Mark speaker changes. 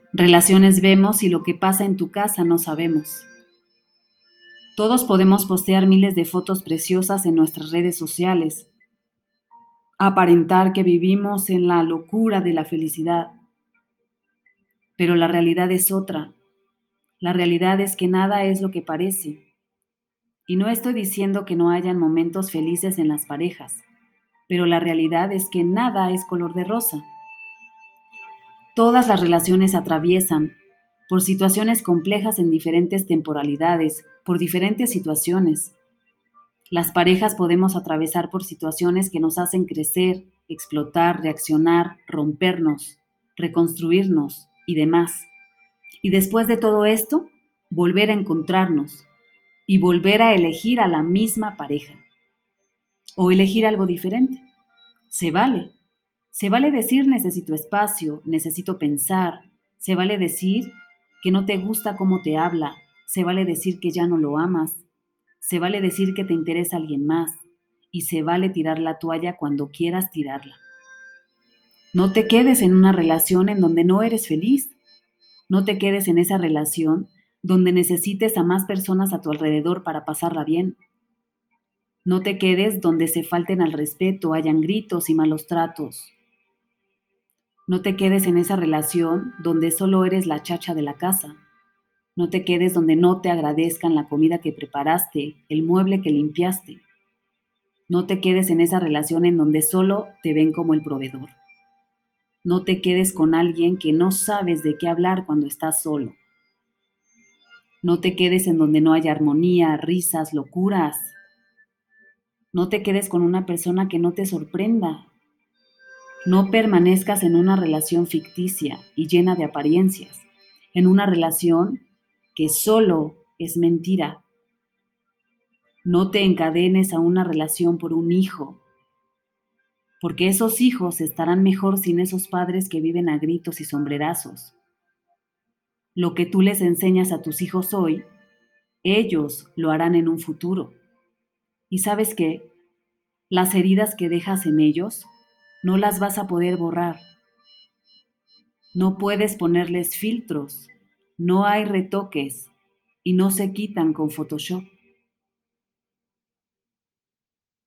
Speaker 1: Relaciones vemos y lo que pasa en tu casa no sabemos. Todos podemos postear miles de fotos preciosas en nuestras redes sociales, aparentar que vivimos en la locura de la felicidad, pero la realidad es otra. La realidad es que nada es lo que parece. Y no estoy diciendo que no hayan momentos felices en las parejas, pero la realidad es que nada es color de rosa. Todas las relaciones atraviesan por situaciones complejas en diferentes temporalidades, por diferentes situaciones. Las parejas podemos atravesar por situaciones que nos hacen crecer, explotar, reaccionar, rompernos, reconstruirnos y demás. Y después de todo esto, volver a encontrarnos y volver a elegir a la misma pareja o elegir algo diferente. Se vale. Se vale decir necesito espacio, necesito pensar. Se vale decir que no te gusta cómo te habla. Se vale decir que ya no lo amas. Se vale decir que te interesa alguien más. Y se vale tirar la toalla cuando quieras tirarla. No te quedes en una relación en donde no eres feliz. No te quedes en esa relación donde necesites a más personas a tu alrededor para pasarla bien. No te quedes donde se falten al respeto, hayan gritos y malos tratos. No te quedes en esa relación donde solo eres la chacha de la casa. No te quedes donde no te agradezcan la comida que preparaste, el mueble que limpiaste. No te quedes en esa relación en donde solo te ven como el proveedor. No te quedes con alguien que no sabes de qué hablar cuando estás solo. No te quedes en donde no haya armonía, risas, locuras. No te quedes con una persona que no te sorprenda. No permanezcas en una relación ficticia y llena de apariencias, en una relación que solo es mentira. No te encadenes a una relación por un hijo, porque esos hijos estarán mejor sin esos padres que viven a gritos y sombrerazos. Lo que tú les enseñas a tus hijos hoy, ellos lo harán en un futuro. ¿Y sabes qué? Las heridas que dejas en ellos no las vas a poder borrar. No puedes ponerles filtros, no hay retoques y no se quitan con Photoshop.